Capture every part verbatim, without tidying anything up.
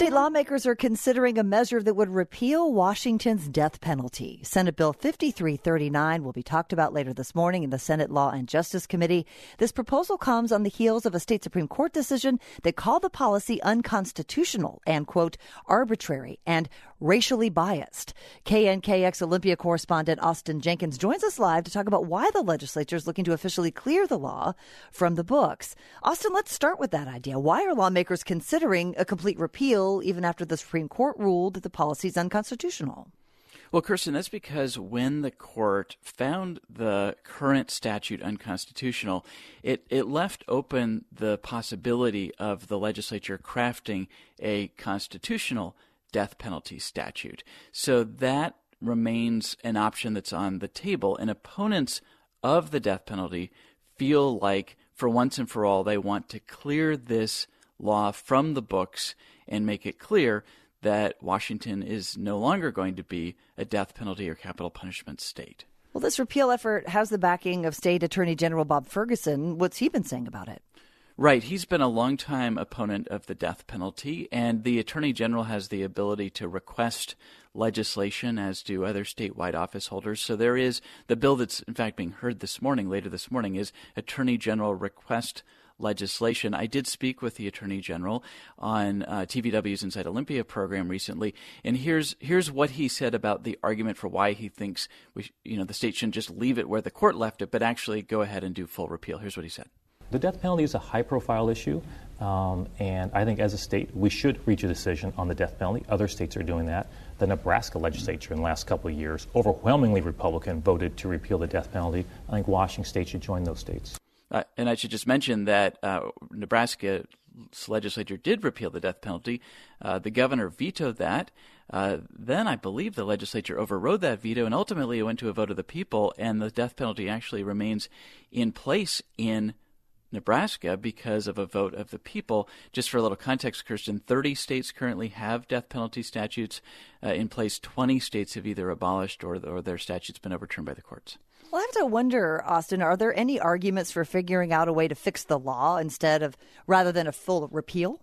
State lawmakers are considering a measure that would repeal Washington's death penalty. Senate Bill fifty-three thirty-nine will be talked about later this morning in the Senate Law and Justice Committee. This proposal comes on the heels of a state Supreme Court decision that called the policy unconstitutional and, quote, arbitrary and racially biased. K N K X Olympia correspondent Austin Jenkins joins us live to talk about why the legislature is looking to officially clear the law from the books. Austin, let's start with that idea. Why are lawmakers considering a complete repeal even after the Supreme Court ruled that the policy is unconstitutional? Well, Kirsten, that's because when the court found the current statute unconstitutional, it, it left open the possibility of the legislature crafting a constitutional death penalty statute. So that remains an option that's on the table, and opponents of the death penalty feel like for once and for all they want to clear this law from the books and make it clear that Washington is no longer going to be a death penalty or capital punishment state. Well, this repeal effort has the backing of State Attorney General Bob Ferguson. What's he been saying about it? Right. He's been a longtime opponent of the death penalty, and the Attorney General has the ability to request legislation, as do other statewide office holders. So there is the bill that's, in fact, being heard this morning, later this morning, is Attorney General request legislation. I did speak with the Attorney General on uh, T V W's Inside Olympia program recently, and here's here's what he said about the argument for why he thinks we, you know, the state shouldn't just leave it where the court left it, but actually go ahead and do full repeal. Here's what he said. The death penalty is a high-profile issue, um, and I think as a state, we should reach a decision on the death penalty. Other states are doing that. The Nebraska legislature in the last couple of years, overwhelmingly Republican, voted to repeal the death penalty. I think Washington State should join those states. Uh, and I should just mention that uh, Nebraska's legislature did repeal the death penalty. Uh, the governor vetoed that. Uh, then I believe the legislature overrode that veto, and ultimately it went to a vote of the people, and the death penalty actually remains in place in Nebraska because of a vote of the people. Just for a little context, Kirsten, thirty states currently have death penalty statutes uh, in place. twenty states have either abolished or, or their statutes been overturned by the courts. Well, I have to wonder, Austin, are there any arguments for figuring out a way to fix the law instead of, rather than a full repeal?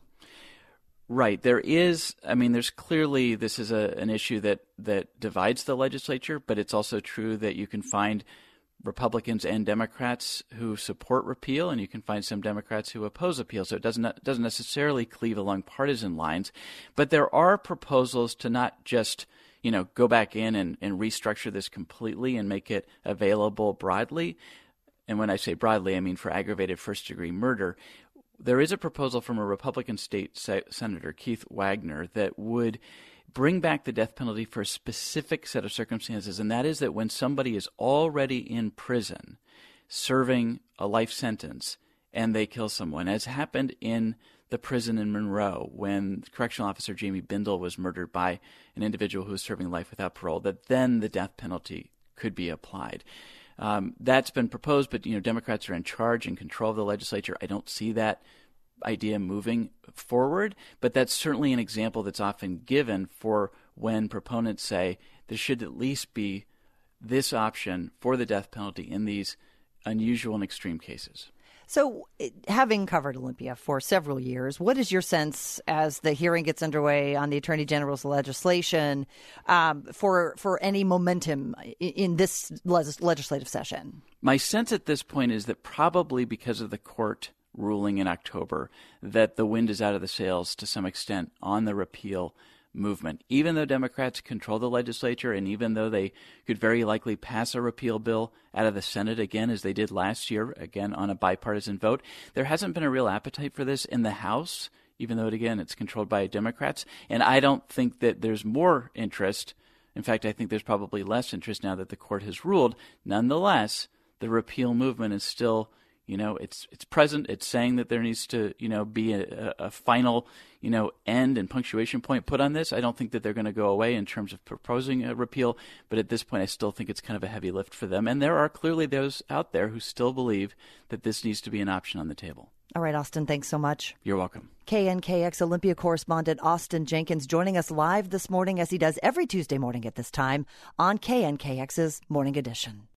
Right. There is, I mean, there's clearly, this is a, an issue that, that divides the legislature, but it's also true that you can find Republicans and Democrats who support repeal, and you can find some Democrats who oppose repeal. So it doesn't doesn't necessarily cleave along partisan lines. But there are proposals to not just, you know, go back in and, and restructure this completely and make it available broadly. And when I say broadly, I mean for aggravated first-degree murder. There is a proposal from a Republican state se- senator, Keith Wagner, that would bring back the death penalty for a specific set of circumstances, and that is that when somebody is already in prison serving a life sentence and they kill someone, as happened in the prison in Monroe when correctional officer Jamie Bindle was murdered by an individual who was serving life without parole, that then the death penalty could be applied. Um, that's been proposed, but you know, Democrats are in charge and control of the legislature. I don't see that idea moving forward, but that's certainly an example that's often given for when proponents say there should at least be this option for the death penalty in these unusual and extreme cases. So, having covered Olympia for several years, what is your sense as the hearing gets underway on the Attorney General's legislation um, for for any momentum in, in this legis- legislative session? My sense at this point is that probably because of the court ruling in October, that the wind is out of the sails to some extent on the repeal movement. Even though Democrats control the legislature, and even though they could very likely pass a repeal bill out of the Senate again, as they did last year, again on a bipartisan vote, there hasn't been a real appetite for this in the House, even though, again, it's controlled by Democrats. And I don't think that there's more interest. In fact, I think there's probably less interest now that the court has ruled. Nonetheless, the repeal movement is still, you know, it's it's present. It's saying that there needs to, you know, be a, a final, you know, end and punctuation point put on this. I don't think that they're going to go away in terms of proposing a repeal, but at this point I still think it's kind of a heavy lift for them. And there are clearly those out there who still believe that this needs to be an option on the table. All right, Austin, thanks so much. You're welcome. K N K X Olympia correspondent Austin Jenkins joining us live this morning, as he does every Tuesday morning at this time on K N K X's Morning Edition.